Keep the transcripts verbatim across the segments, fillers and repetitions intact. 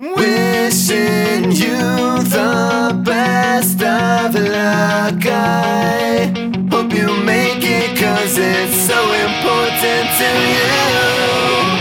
Wishing you the best of luck. I hope you make it, 'cause it's so important to you.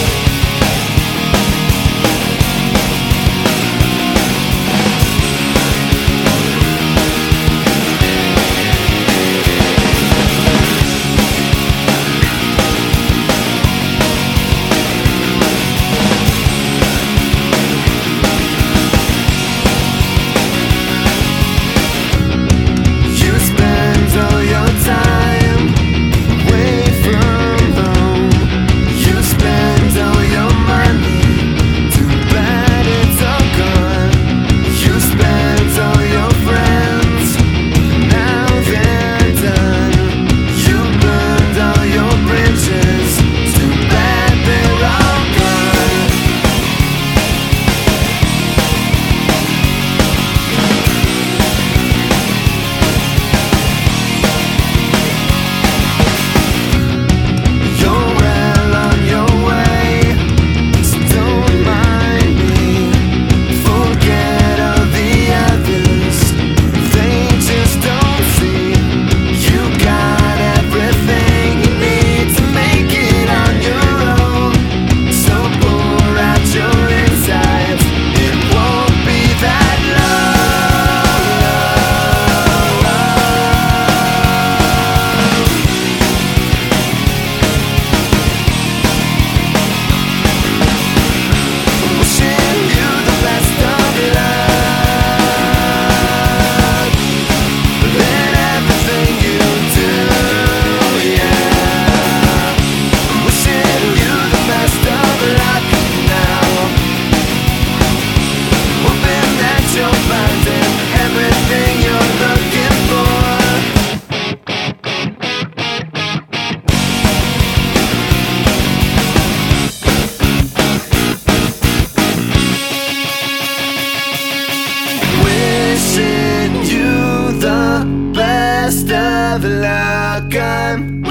Best of luck. I'm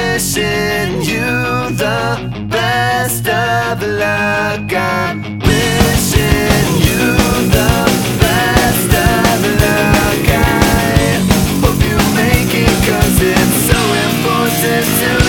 wishing you the best of luck. I'm wishing you the best of luck. I hope you make it, 'cause it's so important to